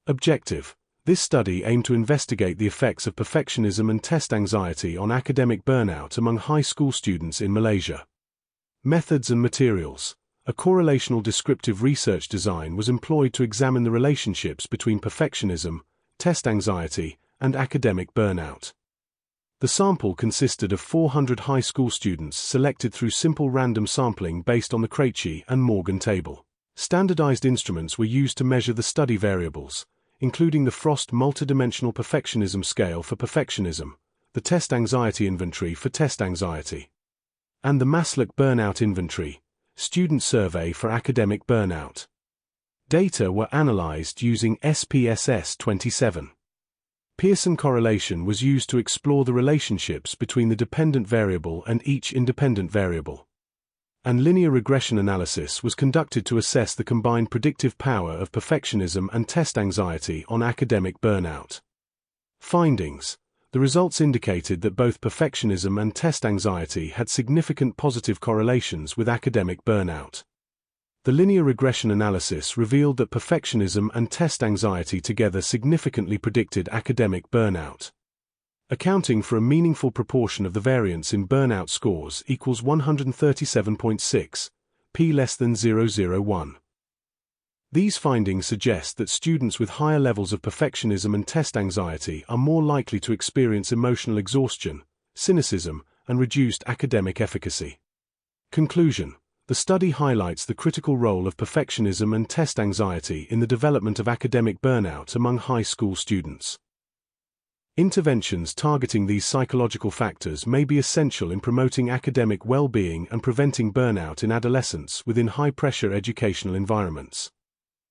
Objective: this study aimed to investigate the effects of perfectionism and test anxiety on academic burnout among high school students in Malaysia. Methods and materials. A correlational descriptive research design was employed to examine the relationships between perfectionism, test anxiety, and academic burnout. The sample consisted of 400 high school students selected through simple random sampling based on the Krejci and Morgan table. Standardized instruments were used to measure the study variables, including the Frost multidimensional perfectionism scale for perfectionism, the test anxiety inventory for test anxiety, and the Maslach burnout inventory, student survey for academic burnout. Data were analyzed using SPSS 27. Pearson correlation was used to explore the relationships between the dependent variable and each independent variable. And linear regression analysis was conducted to assess the combined predictive power of perfectionism and test anxiety on academic burnout. Findings: the results indicated that both perfectionism and test anxiety had significant positive correlations with academic burnout. The linear regression analysis revealed that perfectionism and test anxiety together significantly predicted academic burnout, accounting for a meaningful proportion of the variance in burnout scores equals 137.6, p less than 0.001. These findings suggest that students with higher levels of perfectionism and test anxiety are more likely to experience emotional exhaustion, cynicism, and reduced academic efficacy. Conclusion: the study highlights the critical role of perfectionism and test anxiety in the development of academic burnout among high school students. Interventions targeting these psychological factors may be essential in promoting academic well-being and preventing burnout in adolescents within high-pressure educational environments.